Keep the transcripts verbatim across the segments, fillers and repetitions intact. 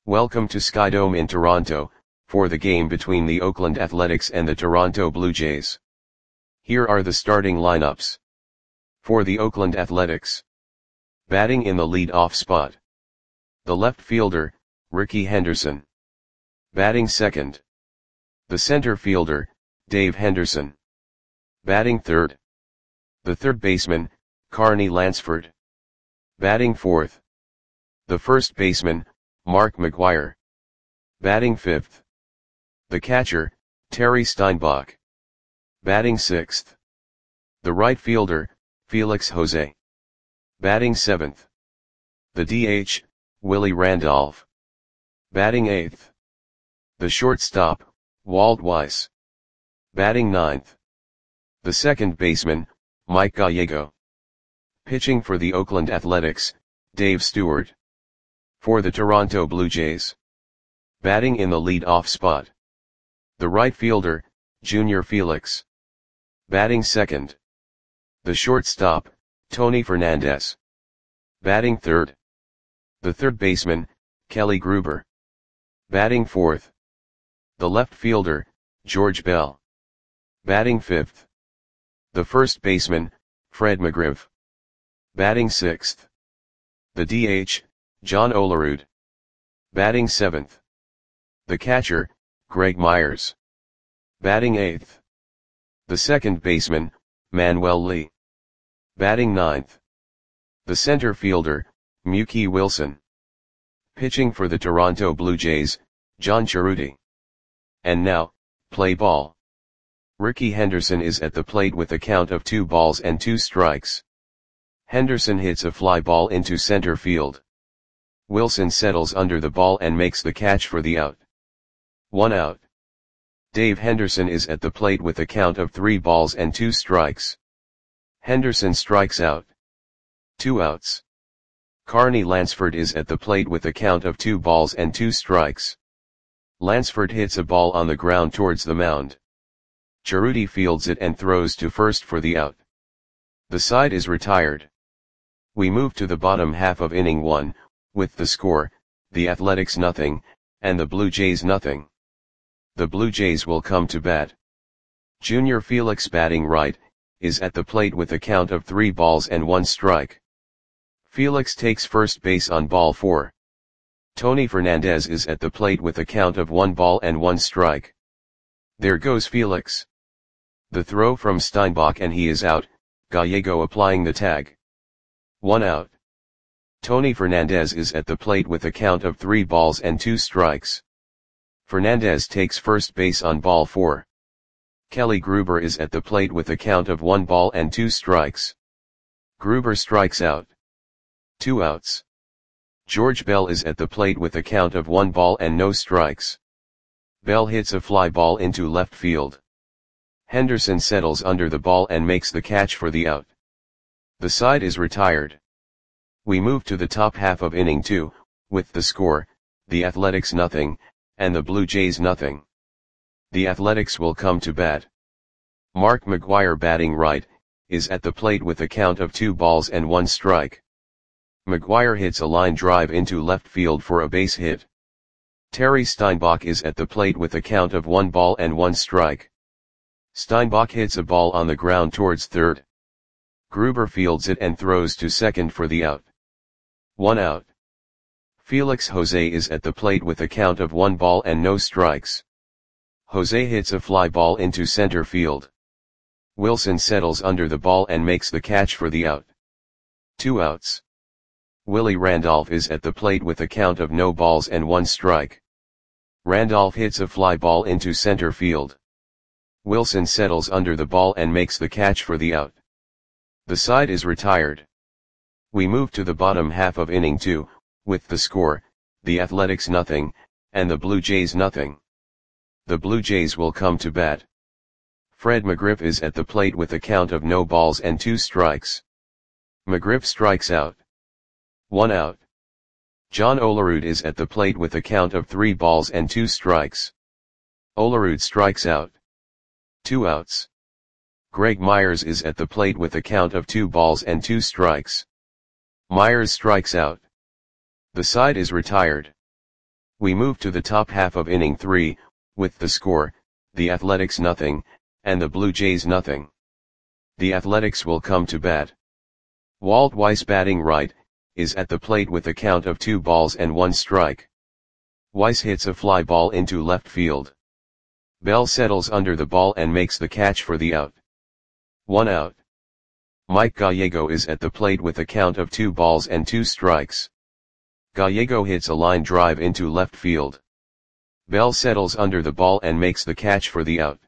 Welcome to Skydome in Toronto, for the game between the Oakland Athletics and the Toronto Blue Jays. Here are the starting lineups. For the Oakland Athletics. Batting in the lead-off spot. The left fielder, Rickey Henderson. Batting second. The center fielder, Dave Henderson. Batting third. The third baseman, Carney Lansford. Batting fourth. The first baseman, Mark McGwire. Batting fifth. The catcher, Terry Steinbach. Batting sixth. The right fielder, Felix Jose. Batting seventh. The D H, Willie Randolph. Batting eighth. The shortstop, Walt Weiss. Batting ninth. The second baseman, Mike Gallego. Pitching for the Oakland Athletics, Dave Stewart. For the Toronto Blue Jays. Batting in the lead-off spot. The right fielder, Junior Felix. Batting second. The shortstop, Tony Fernandez. Batting third. The third baseman, Kelly Gruber. Batting fourth. The left fielder, George Bell. Batting fifth. The first baseman, Fred McGriff. Batting sixth. The D H, John Olerud. Batting seventh. The catcher, Greg Myers. Batting eighth. The second baseman, Manuel Lee. Batting ninth. The center fielder, Mookie Wilson. Pitching for the Toronto Blue Jays, John Cerruti. And now, play ball. Rickey Henderson is at the plate with a count of two balls and two strikes. Henderson hits a fly ball into center field. Wilson settles under the ball and makes the catch for the out. One out. Dave Henderson is at the plate with a count of three balls and two strikes. Henderson strikes out. Two outs. Carney Lansford is at the plate with a count of two balls and two strikes. Lansford hits a ball on the ground towards the mound. Cerruti fields it and throws to first for the out. The side is retired. We move to the bottom half of inning one, with the score, the Athletics nothing, and the Blue Jays nothing. The Blue Jays will come to bat. Junior Felix batting right, is at the plate with a count of three balls and one strike. Felix takes first base on ball four. Tony Fernandez is at the plate with a count of one ball and one strike. There goes Felix. The throw from Steinbach and he is out, Gallego applying the tag. One out. Tony Fernandez is at the plate with a count of three balls and two strikes. Fernandez takes first base on ball four. Kelly Gruber is at the plate with a count of one ball and two strikes. Gruber strikes out. Two outs. George Bell is at the plate with a count of one ball and no strikes. Bell hits a fly ball into left field. Henderson settles under the ball and makes the catch for the out. The side is retired. We move to the top half of inning two, with the score, the Athletics nothing, and the Blue Jays nothing. The Athletics will come to bat. Mark McGwire batting right, is at the plate with a count of two balls and one strike. McGwire hits a line drive into left field for a base hit. Terry Steinbach is at the plate with a count of one ball and one strike. Steinbach hits a ball on the ground towards third. Gruber fields it and throws to second for the out. One out. Felix Jose is at the plate with a count of one ball and no strikes. Jose hits a fly ball into center field. Wilson settles under the ball and makes the catch for the out. Two outs. Willie Randolph is at the plate with a count of no balls and one strike. Randolph hits a fly ball into center field. Wilson settles under the ball and makes the catch for the out. The side is retired. We move to the bottom half of inning two, with the score, the Athletics nothing, and the Blue Jays nothing. The Blue Jays will come to bat. Fred McGriff is at the plate with a count of no balls and two strikes. McGriff strikes out. One out. John Olerud is at the plate with a count of three balls and two strikes. Olerud strikes out. Two outs. Greg Myers is at the plate with a count of two balls and two strikes. Myers strikes out. The side is retired. We move to the top half of inning three, with the score, the Athletics nothing, and the Blue Jays nothing. The Athletics will come to bat. Walt Weiss, batting right, is at the plate with a count of two balls and one strike. Weiss hits a fly ball into left field. Bell settles under the ball and makes the catch for the out. One out. Mike Gallego is at the plate with a count of two balls and two strikes. Gallego hits a line drive into left field. Bell settles under the ball and makes the catch for the out.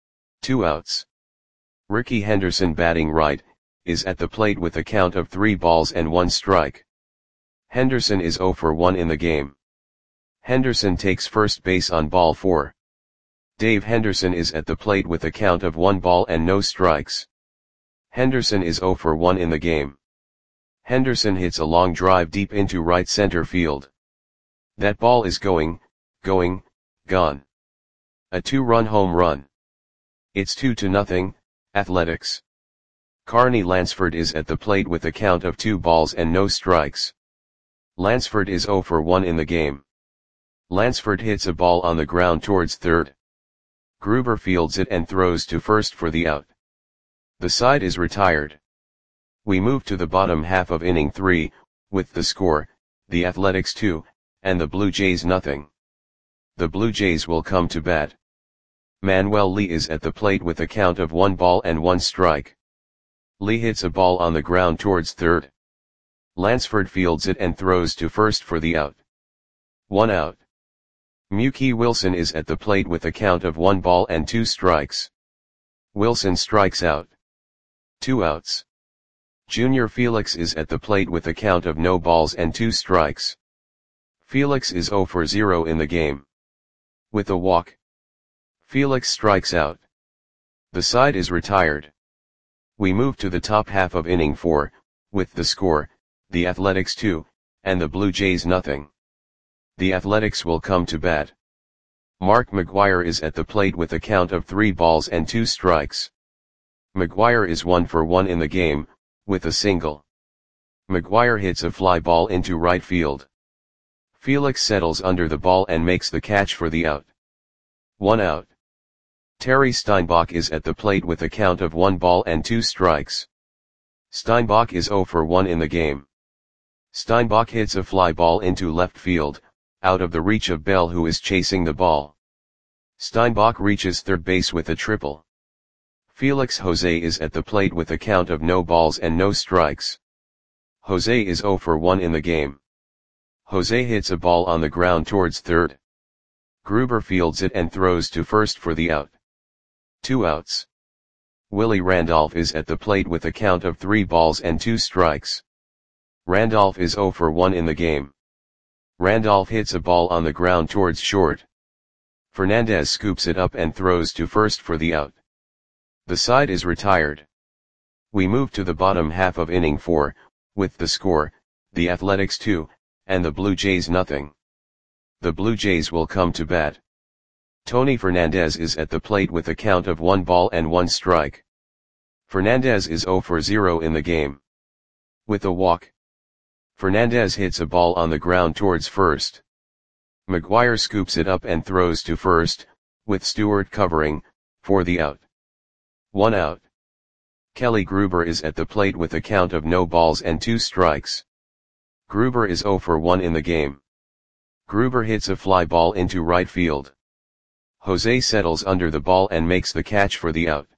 Two outs. Rickey Henderson, batting right, is at the plate with a count of three balls and one strike. Henderson is zero for one in the game. Henderson takes first base on ball four. Dave Henderson is at the plate with a count of one ball and no strikes. Henderson is zero for one in the game. Henderson hits a long drive deep into right center field. That ball is going, going, gone. A two-run home run. It's two to nothing, Athletics. Carney Lansford is at the plate with a count of two balls and no strikes. Lansford is zero for one in the game. Lansford hits a ball on the ground towards third. Gruber fields it and throws to first for the out. The side is retired. We move to the bottom half of inning three, with the score, the Athletics two, and the Blue Jays nothing. The Blue Jays will come to bat. Manuel Lee is at the plate with a count of one ball and one strike. Lee hits a ball on the ground towards third. Lansford fields it and throws to first for the out. One out. Mookie Wilson is at the plate with a count of one ball and two strikes. Wilson strikes out. Two outs. Junior Felix is at the plate with a count of no balls and two strikes. Felix is zero for zero in the game. With a walk, Felix strikes out. The side is retired. We move to the top half of inning four, with the score, the Athletics two, and the Blue Jays nothing. The Athletics will come to bat. Mark McGwire is at the plate with a count of three balls and two strikes. McGwire is one for one in the game, with a single. McGwire hits a fly ball into right field. Felix settles under the ball and makes the catch for the out. One out. Terry Steinbach is at the plate with a count of one ball and two strikes. Steinbach is zero for one in the game. Steinbach hits a fly ball into left field, out of the reach of Bell, who is chasing the ball. Steinbach reaches third base with a triple. Felix Jose is at the plate with a count of no balls and no strikes. Jose is zero for one in the game. Jose hits a ball on the ground towards third. Gruber fields it and throws to first for the out. Two outs. Willie Randolph is at the plate with a count of three balls and two strikes. Randolph is zero for one in the game. Randolph hits a ball on the ground towards short. Fernandez scoops it up and throws to first for the out. The side is retired. We move to the bottom half of inning four, with the score, the Athletics two, and the Blue Jays nothing. The Blue Jays will come to bat. Tony Fernandez is at the plate with a count of one ball and one strike. Fernandez is zero for zero in the game. With a walk, Fernandez hits a ball on the ground towards first. McGwire scoops it up and throws to first, with Stewart covering, for the out. One out. Kelly Gruber is at the plate with a count of no balls and two strikes. Gruber is zero for one in the game. Gruber hits a fly ball into right field. Jose settles under the ball and makes the catch for the out.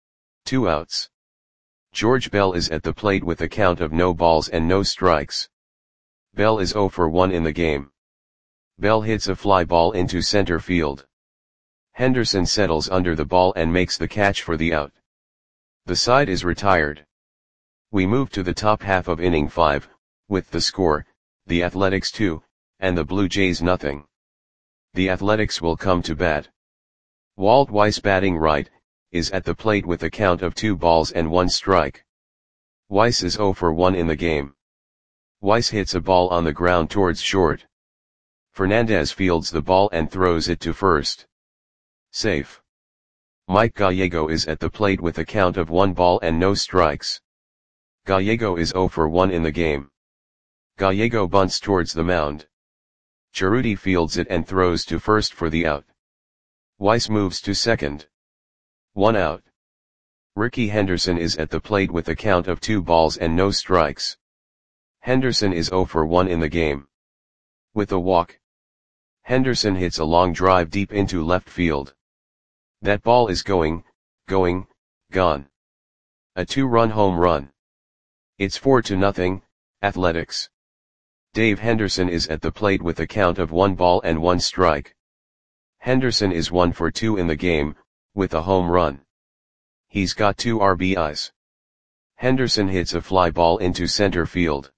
Two outs. George Bell is at the plate with a count of no balls and no strikes. Bell is zero for one in the game. Bell hits a fly ball into center field. Henderson settles under the ball and makes the catch for the out. The side is retired. We move to the top half of inning five, with the score, the Athletics two, and the Blue Jays nothing. The Athletics will come to bat. Walt Weiss, batting right, is at the plate with a count of two balls and one strike. Weiss is zero for one in the game. Weiss hits a ball on the ground towards short. Fernandez fields the ball and throws it to first. Safe. Mike Gallego is at the plate with a count of one ball and no strikes. Gallego is zero for one in the game. Gallego bunts towards the mound. Cerruti fields it and throws to first for the out. Weiss moves to second. One out. Ricky Henderson is at the plate with a count of two balls and no strikes. Henderson is zero for one in the game. With a walk, Henderson hits a long drive deep into left field. That ball is going, going, gone. A two-run home run. It's four to nothing, Athletics. Dave Henderson is at the plate with a count of one ball and one strike. Henderson is one for two in the game, with a home run. He's got two R B Is. Henderson hits a fly ball into center field.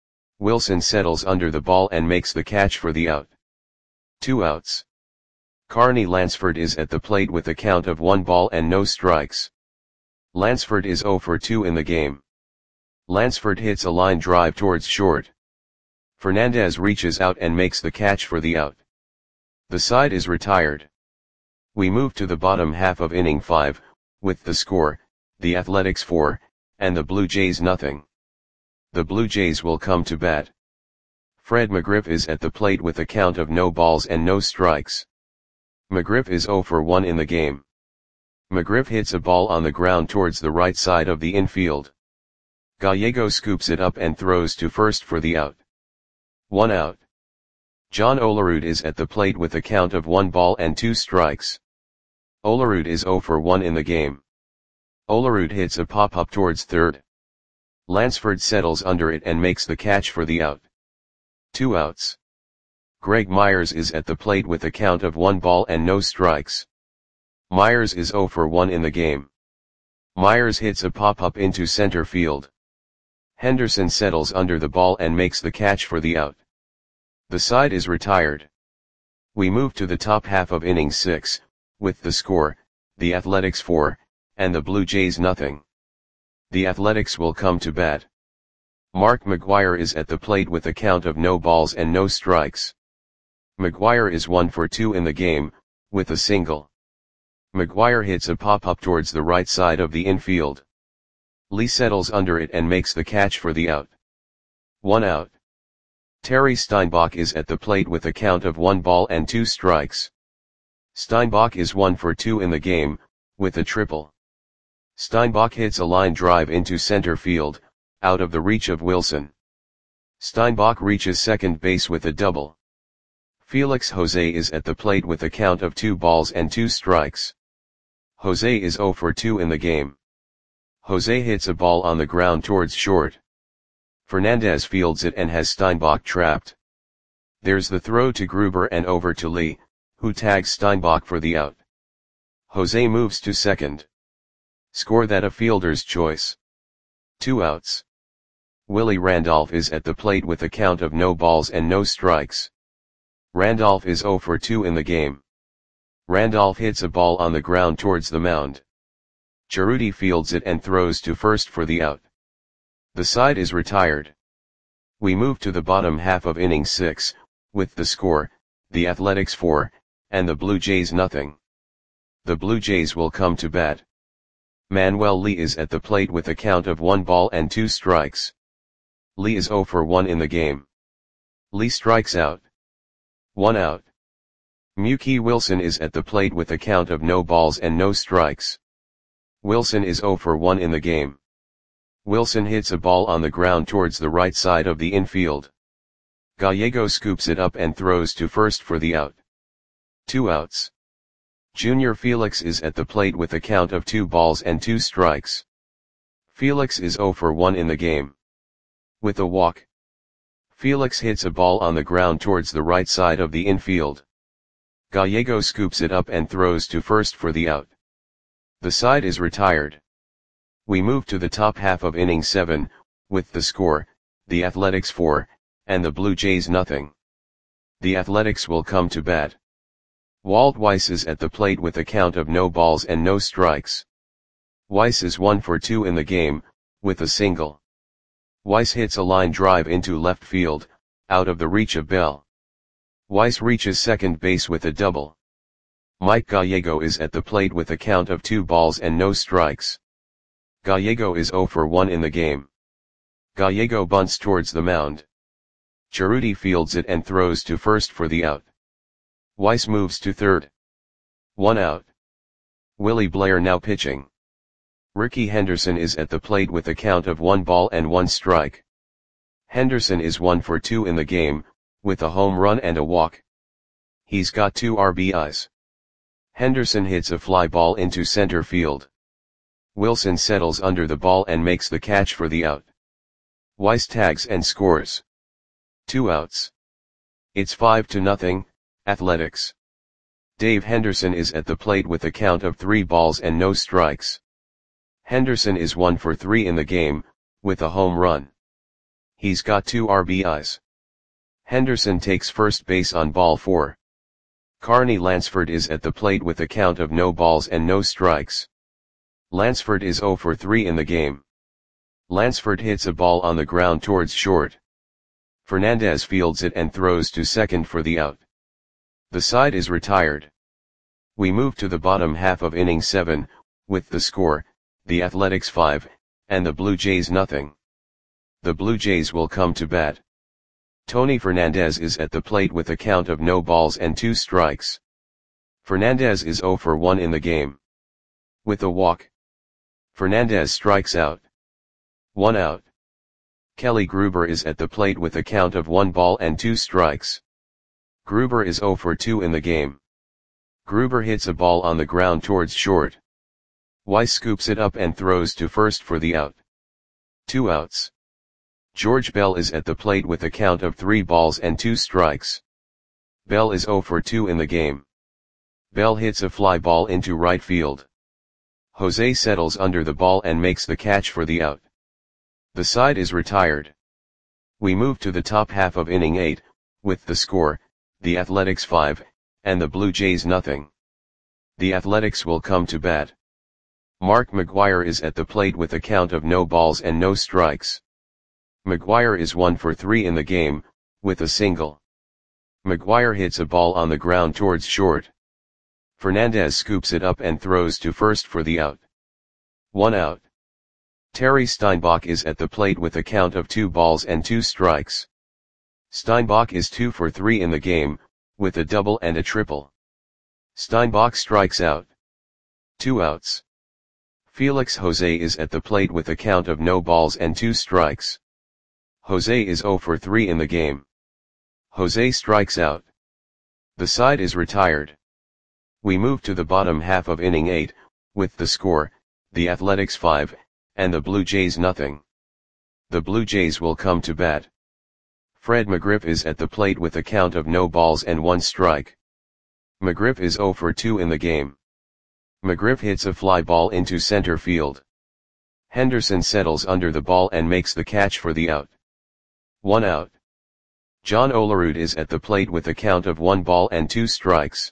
Wilson settles under the ball and makes the catch for the out. Two outs. Carney Lansford is at the plate with a count of one ball and no strikes. Lansford is zero for two in the game. Lansford hits a line drive towards short. Fernandez reaches out and makes the catch for the out. The side is retired. We move to the bottom half of inning five, with the score, the Athletics four, and the Blue Jays nothing. The Blue Jays will come to bat. Fred McGriff is at the plate with a count of no balls and no strikes. McGriff is zero for one in the game. McGriff hits a ball on the ground towards the right side of the infield. Gallego scoops it up and throws to first for the out. One out. John Olerud is at the plate with a count of one ball and two strikes. Olerud is zero for one in the game. Olerud hits a pop-up towards third. Lansford settles under it and makes the catch for the out. Two outs. Greg Myers is at the plate with a count of one ball and no strikes. Myers is zero for one in the game. Myers hits a pop-up into center field. Henderson settles under the ball and makes the catch for the out. The side is retired. We move to the top half of inning six, with the score, the Athletics four, and the Blue Jays nothing. The Athletics will come to bat. Mark McGwire is at the plate with a count of no balls and no strikes. McGwire is one for two in the game, with a single. McGwire hits a pop-up towards the right side of the infield. Lee settles under it and makes the catch for the out. One out. Terry Steinbach is at the plate with a count of one ball and two strikes. Steinbach is one for two in the game, with a triple. Steinbach hits a line drive into center field, out of the reach of Wilson. Steinbach reaches second base with a double. Felix Jose is at the plate with a count of two balls and two strikes. Jose is zero for two in the game. Jose hits a ball on the ground towards short. Fernandez fields it and has Steinbach trapped. There's the throw to Gruber and over to Lee, who tags Steinbach for the out. Jose moves to second. Score that a fielder's choice. Two outs. Willie Randolph is at the plate with a count of no balls and no strikes. Randolph is zero for two in the game. Randolph hits a ball on the ground towards the mound. Cerruti fields it and throws to first for the out. The side is retired. We move to the bottom half of inning six, with the score, the Athletics four, and the Blue Jays nothing. The Blue Jays will come to bat. Manuel Lee is at the plate with a count of one ball and two strikes. Lee is zero for one in the game. Lee strikes out. One out. Mookie Wilson is at the plate with a count of no balls and no strikes. Wilson is zero for one in the game. Wilson hits a ball on the ground towards the right side of the infield. Gallego scoops it up and throws to first for the out. Two outs. Junior Felix is at the plate with a count of two balls and two strikes. Felix is zero for one in the game. With a walk, Felix hits a ball on the ground towards the right side of the infield. Gallego scoops it up and throws to first for the out. The side is retired. We move to the top half of inning seven, with the score, the Athletics four, and the Blue Jays nothing. The Athletics will come to bat. Walt Weiss is at the plate with a count of no balls and no strikes. Weiss is one for two in the game, with a single. Weiss hits a line drive into left field, out of the reach of Bell. Weiss reaches second base with a double. Mike Gallego is at the plate with a count of two balls and no strikes. Gallego is zero for one in the game. Gallego bunts towards the mound. Cerruti fields it and throws to first for the out. Weiss moves to third. One out. Willie Blair now pitching. Rickey Henderson is at the plate with a count of one ball and one strike. Henderson is one for two in the game, with a home run and a walk. He's got two R B Is. Henderson hits a fly ball into center field. Wilson settles under the ball and makes the catch for the out. Weiss tags and scores. Two outs. It's five to nothing, Athletics. Dave Henderson is at the plate with a count of three balls and no strikes. Henderson is one for three in the game, with a home run. He's got two R B Is. Henderson takes first base on ball four. Carney Lansford is at the plate with a count of no balls and no strikes. Lansford is zero for three in the game. Lansford hits a ball on the ground towards short. Fernandez fields it and throws to second for the out. The side is retired. We move to the bottom half of inning seven, with the score, the Athletics five, and the Blue Jays nothing. The Blue Jays will come to bat. Tony Fernandez is at the plate with a count of no balls and two strikes. Fernandez is zero for one in the game. With a walk, Fernandez strikes out. One out. Kelly Gruber is at the plate with a count of one ball and two strikes. Gruber is zero for two in the game. Gruber hits a ball on the ground towards short. Weiss scoops it up and throws to first for the out. Two outs. George Bell is at the plate with a count of three balls and two strikes. Bell is zero for two in the game. Bell hits a fly ball into right field. Jose settles under the ball and makes the catch for the out. The side is retired. We move to the top half of inning eight, with the score, the Athletics five, and the Blue Jays nothing. The Athletics will come to bat. Mark McGwire is at the plate with a count of no balls and no strikes. McGwire is one for three in the game, with a single. McGwire hits a ball on the ground towards short. Fernandez scoops it up and throws to first for the out. One out. Terry Steinbach is at the plate with a count of two balls and two strikes. Steinbach is two for three in the game, with a double and a triple. Steinbach strikes out. Two outs. Felix Jose is at the plate with a count of no balls and two strikes. Jose is zero for three in the game. Jose strikes out. The side is retired. We move to the bottom half of inning eight, with the score, the Athletics five, and the Blue Jays nothing. The Blue Jays will come to bat. Fred McGriff is at the plate with a count of no balls and one strike. McGriff is zero for two in the game. McGriff hits a fly ball into center field. Henderson settles under the ball and makes the catch for the out. One out. John Olerud is at the plate with a count of one ball and two strikes.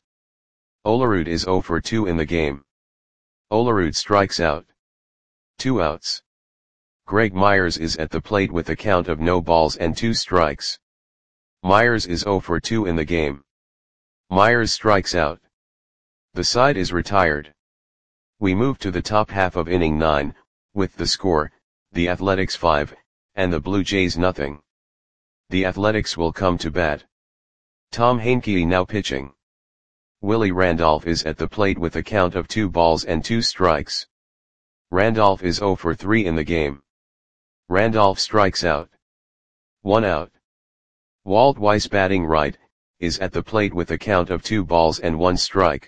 Olerud is zero for two in the game. Olerud strikes out. Two outs. Greg Myers is at the plate with a count of no balls and two strikes. Myers is zero for two in the game. Myers strikes out. The side is retired. We move to the top half of inning nine, with the score, the Athletics five, and the Blue Jays nothing. The Athletics will come to bat. Tom Heincke now pitching. Willie Randolph is at the plate with a count of two balls and two strikes. Randolph is zero for three in the game. Randolph strikes out. One out. Walt Weiss batting right, is at the plate with a count of two balls and one strike.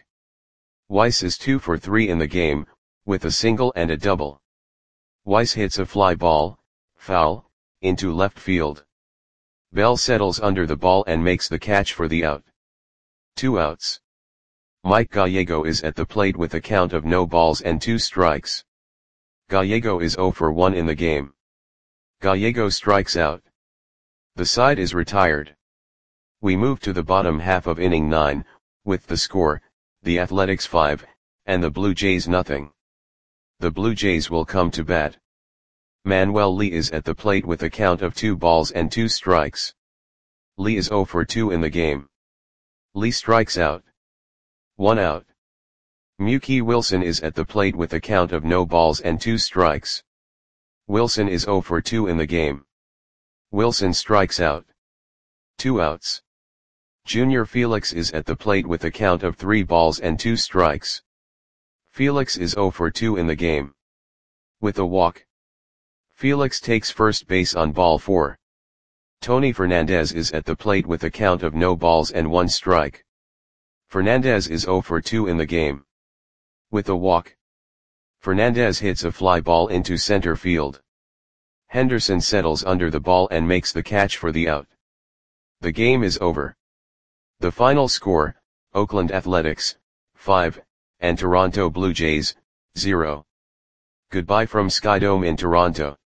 Weiss is two for three in the game, with a single and a double. Weiss hits a fly ball, foul, into left field. Bell settles under the ball and makes the catch for the out. Two outs. Mike Gallego is at the plate with a count of no balls and two strikes. Gallego is zero for one in the game. Gallego strikes out. The side is retired. We move to the bottom half of inning nine, with the score, the Athletics five, and the Blue Jays nothing. The Blue Jays will come to bat. Manuel Lee is at the plate with a count of two balls and two strikes. Lee is zero for two in the game. Lee strikes out. One out. Mookie Wilson is at the plate with a count of no balls and two strikes. Wilson is zero for two in the game. Wilson strikes out. Two outs. Junior Felix is at the plate with a count of three balls and two strikes. Felix is zero for two in the game. With a walk. Felix takes first base on ball four. Tony Fernandez is at the plate with a count of no balls and one strike. Fernandez is zero for two in the game. With a walk. Fernandez hits a fly ball into center field. Henderson settles under the ball and makes the catch for the out. The game is over. The final score, Oakland Athletics, five, and Toronto Blue Jays, zero. Goodbye from Skydome in Toronto.